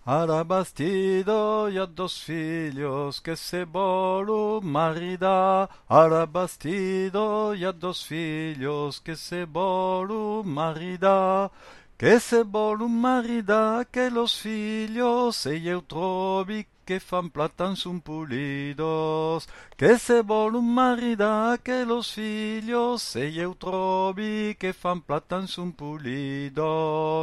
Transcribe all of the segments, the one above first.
Arabastido y a dos filhos que se bolo marida. Arabastido y a dos filhos que se bolo marida. Que se bolo marida que los filhos e eu trovi que fan platan sun pulidos. Que se bolo marida que los filhos e eu trovi que fan platan sun pulidos.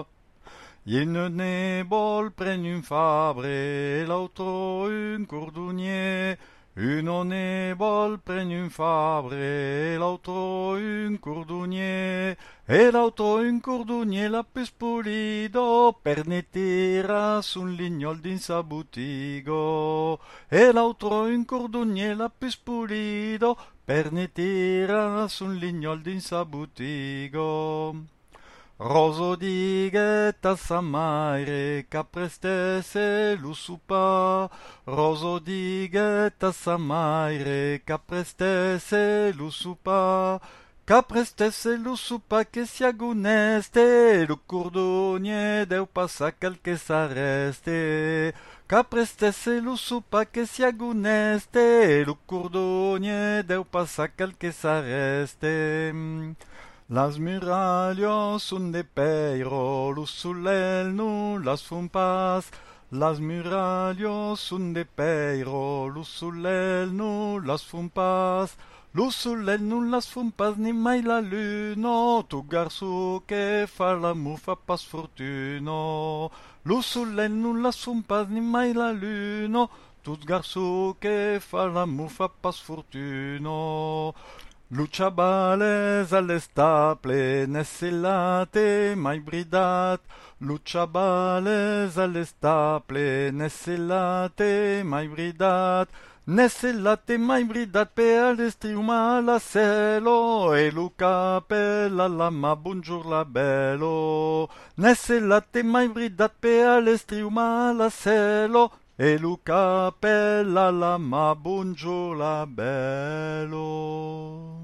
Il ne bol pren un fabre, l'autre un cordonnier. Uno ne bol pren un fabre, l'autre un cordonnier. E l'autre un cordonnier la plus pulido, per ne tira sun lignol din sa butigo. E l'autre un cordonnier la plus pulido, per ne tira sun lignol din sa butigo. Roso diguet a sa maire caprestesse l'usupa. Roso diguet a sa maire caprestesse l'usupa. Caprestesse l'usupa che si aguneste, lo cordonier deu passa qualche s'arreste. Caprestesse l'usupa che si aguneste, lo cordonier deu passa qualche s'arreste. Las murallas son de peiro, l'usulel nu las fun pas. Las murallas son de peiro, l'usulel nu las fun pas. L'usulel nu las fun pas ni mai la luno, tu garçon che fa l'amour fa pas fortuno. L'usulel nu las fun pas ni mai la luno, tu garçon che fa l'amour fa pas fortuno. Luciabales all'estaple, nesselate mai bridat. Luciabales all'estaple, nesselate mai bridat. Nesselate mai bridat pe all'estriuma la selo, e lu capella lama bonjour la bello. Nesselate mai bridat pe all'estriuma la selo, e lu capella lama bonjour la bello.